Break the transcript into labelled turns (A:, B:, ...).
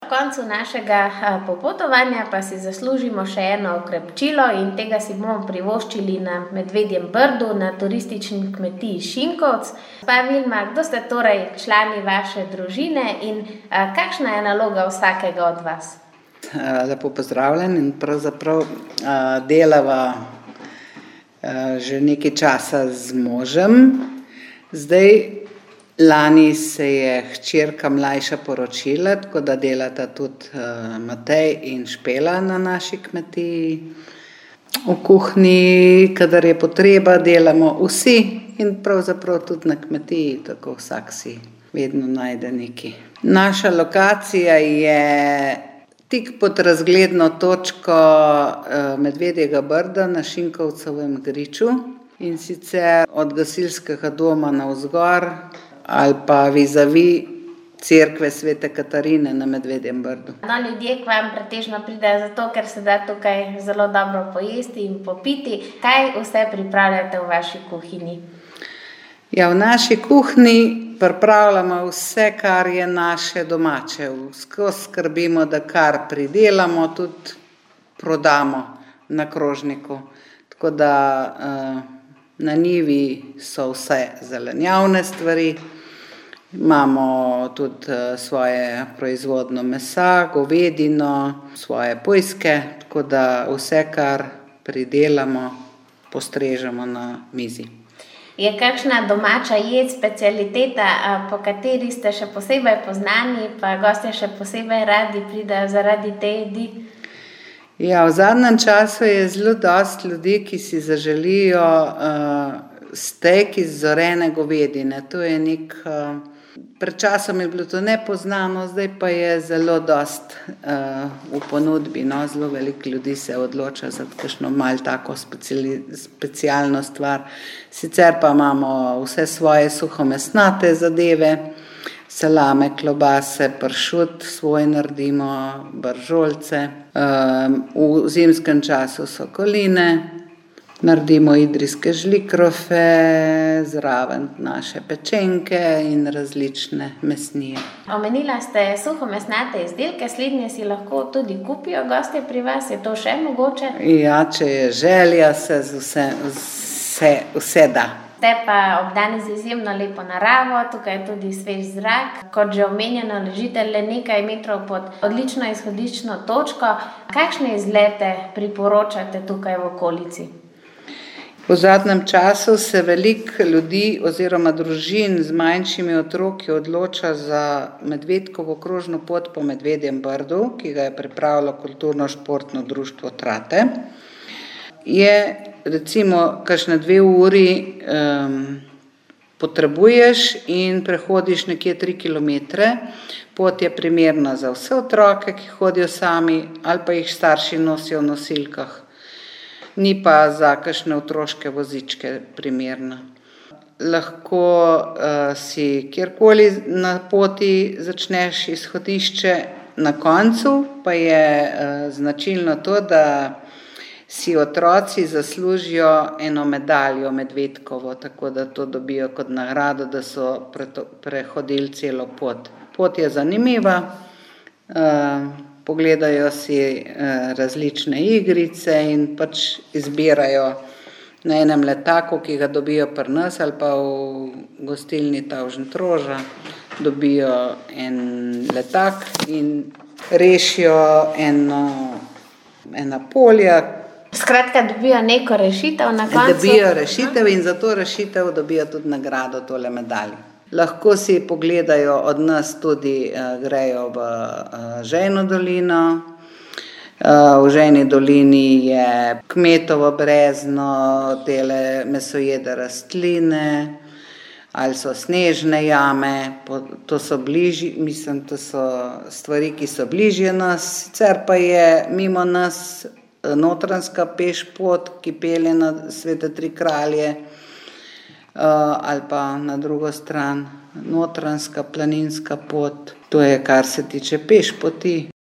A: V koncu našega popotovanja pa si zaslužimo še eno okrepčilo in tega si bomo privoščili na Medvedjem Brdu, na turistični kmetiji Šinkovec. Gospa Vilma, kdo ste torej člani vaše družine in kakšna je naloga vsakega od vas?
B: Lepo pozdravljen in pravzaprav delava že nekaj časa z možem. Zdaj, lani se je hčerka mlajša poročila, tako da delata tudi Matej in Špela na naši kmetiji. V kuhinji, kadar je potreba, delamo vsi in pravzaprav tudi na kmetiji, tako vsak si vedno najde nekaj. Naša lokacija je tik pod razgledno točko Medvedjega Brda na Šinkovcevem griču, in sicer od gasilskega doma navzgor ali pa vizavi cerkve Svete Katarine na Medvedjem Brdu.
A: Ljudje k vam pretežno pridejo zato, ker se da tukaj zelo dobro pojesti in popiti. Kaj vse pripravljate v vaši kuhinji?
B: Ja, v naši kuhinji pripravljamo vse, kar je naše domače. Skozi skrbimo, da kar pridelamo, tudi prodamo na krožniku. Tako da na njivi so vse zelenjavne stvari. Imamo tudi svoje proizvodno mesa, govedino, svoje pujske, tako da vse, kar pridelamo, postrežemo na mizi.
A: Je kakšna domača jed, specialiteta, po kateri ste še posebej poznani, pa gostje še posebej radi pridejo zaradi te jedi?
B: Ja, v zadnjem času je zelo dosti ljudi, ki si zaželijo stejk iz zorene govedine. To je pred časom je bilo to nepoznano, zdaj pa je zelo dosti v ponudbi. Zelo veliko ljudi se odloča za kakšno malo tako specialno stvar. Sicer pa imamo vse svoje suhomesnate zadeve, salame, klobase, pršut svoj naredimo, bržolce. V zimskem času sokoline, naredimo idrijske žlikrofe, zraven naše pečenke in različne mesnije.
A: Omenila ste suhomesnate izdelke, slednje si lahko tudi kupijo gostje pri vas, je to še mogoče?
B: Ja, če je želja, se vse da.
A: Ste pa obdani z izjemno lepo naravo, tukaj je tudi svež zrak. Kot že omenjeno, ležite le nekaj metrov pod odlično izhodiščno točko. Kakšne izlete priporočate tukaj v okolici?
B: V zadnjem času se veliko ljudi oziroma družin z manjšimi otroki odloča za Medvedkovo krožno pot po Medvedjem Brdu, ki ga je pripravilo Kulturno-športno društvo Trate. Je recimo kakšne 2 uri potrebuješ in prehodiš nekje 3 kilometre. Pot je primerna za vse otroke, ki hodijo sami ali pa jih starši nosijo v nosilkah. Ni pa za kakšne otroške vozičke primerna. Lahko si kjerkoli na poti začneš izhodišče, na koncu pa je značilno to, da si otroci zaslužijo eno medaljo Medvedkovo, tako da to dobijo kot nagrado, da so prehodili celo pot. Pot je zanimiva. Pogledajo si različne igrice in pač izbirajo na enem letaku, ki ga dobijo pri nas ali pa v gostilni Tavžentroža, dobijo en letak in rešijo ena polja.
A: Skratka, dobijo neko rešitev na koncu?
B: Dobijo rešitev in za to rešitev dobijo tudi nagrado, tole medaljo. Lahko si pogledajo od nas tudi, grejo v Žejno dolino. V Žejni dolini je kmetovo brezno, tele mesojede rastline, ali so snežne jame, to so to so stvari, ki so bližje nas. Sicer pa je mimo nas notranjska pešpot, ki pelje na Svete tri kralje, ali pa na drugo stran notranjska planinska pot. To je, kar se tiče pešpoti.